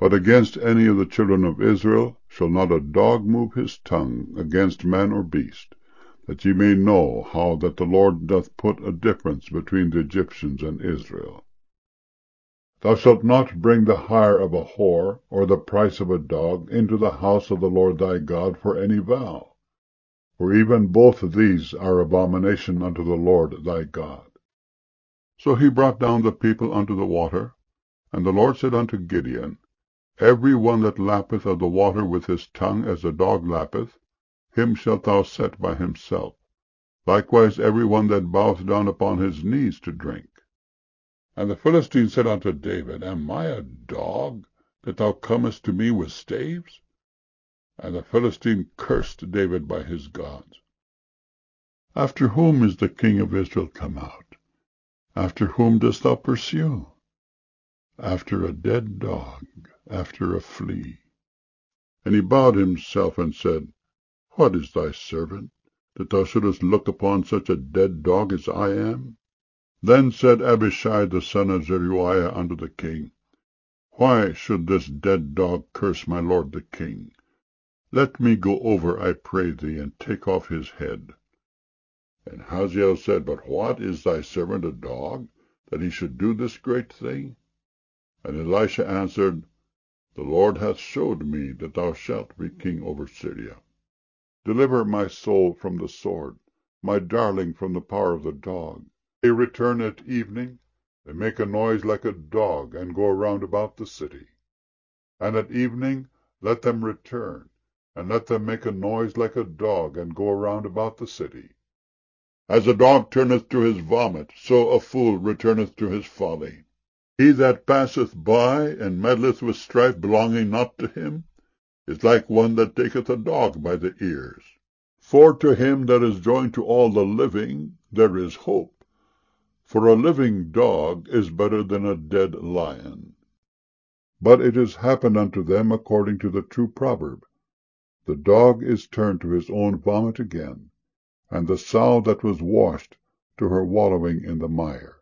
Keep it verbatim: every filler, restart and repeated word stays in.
But against any of the children of Israel shall not a dog move his tongue against man or beast, that ye may know how that the Lord doth put a difference between the Egyptians and Israel. Thou shalt not bring the hire of a whore, or the price of a dog, into the house of the Lord thy God for any vow. For even both these are abomination unto the Lord thy God. So he brought down the people unto the water, and the Lord said unto Gideon, Every one that lappeth of the water with his tongue as a dog lappeth, him shalt thou set by himself. Likewise every one that boweth down upon his knees to drink. And the Philistine said unto David, Am I a dog, that thou comest to me with staves? And the Philistine cursed David by his gods. After whom is the king of Israel come out? After whom dost thou pursue? After a dead dog, after a flea. And he bowed himself and said, What is thy servant, that thou shouldest look upon such a dead dog as I am? Then said Abishai the son of Zeruiah unto the king, Why should this dead dog curse my lord the king? Let me go over, I pray thee, and take off his head. And Hazael said, But what, is thy servant a dog, that he should do this great thing? And Elisha answered, The Lord hath showed me that thou shalt be king over Syria. Deliver my soul from the sword, my darling from the power of the dog. They return at evening, they make a noise like a dog, and go round about the city. And at evening let them return, and let them make a noise like a dog, and go round about the city. As a dog turneth to his vomit, so a fool returneth to his folly. He that passeth by, and meddleth with strife belonging not to him, is like one that taketh a dog by the ears. For to him that is joined to all the living there is hope. For a living dog is better than a dead lion. But it is happened unto them according to the true proverb, The dog is turned to his own vomit again, and the sow that was washed to her wallowing in the mire.